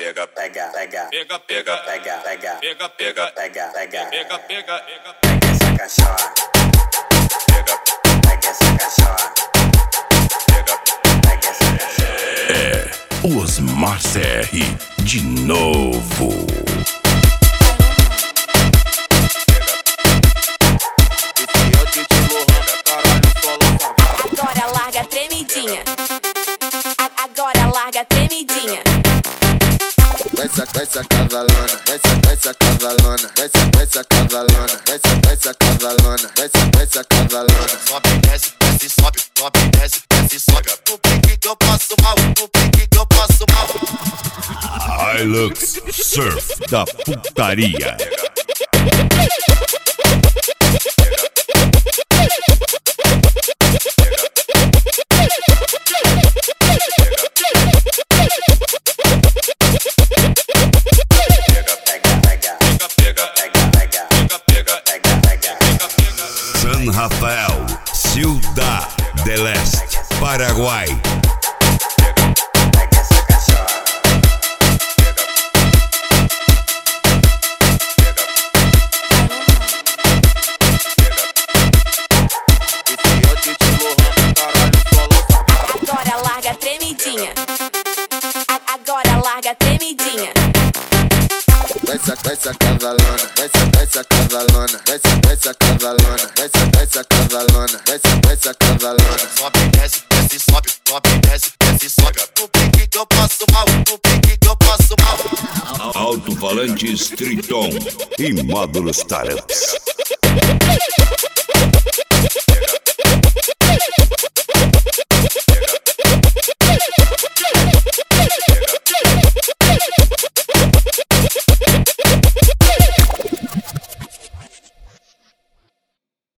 pega, pega, pega, pega, pega, pega, pega, pega, pega, pega, pega, pega, pega, pega essa cachorra, pega, pega essa cachorra, pega, pega essa cachorra. É Osmar CR de novo. Agora larga tremidinha. Agora larga tremidinha. Vai essa cavalona, vai essa cavalona, vai essa cavalona, vai essa cavalona, vai essa cavalona. Sobe, desce, desce, sobe, sobe, desce, desce, sobe. No pique que eu passo mal, no pique que eu passo mal. Hilux Surf da putaria. San Rafael, Ciudad del Este, Paraguai. Pega essa cachorra, Agora larga tremidinha. Agora larga tremidinha. Vai essa cavalona, vai essa cavalona, vai essa cavalona, vai essa cavalona, vai essa cavalona. Sobe, desce, desce, sobe, sobe, desce, desce, sobe. No pique que eu passo mal, no pique que eu passo mal. Alto-falantes Triton e módulos Tarex.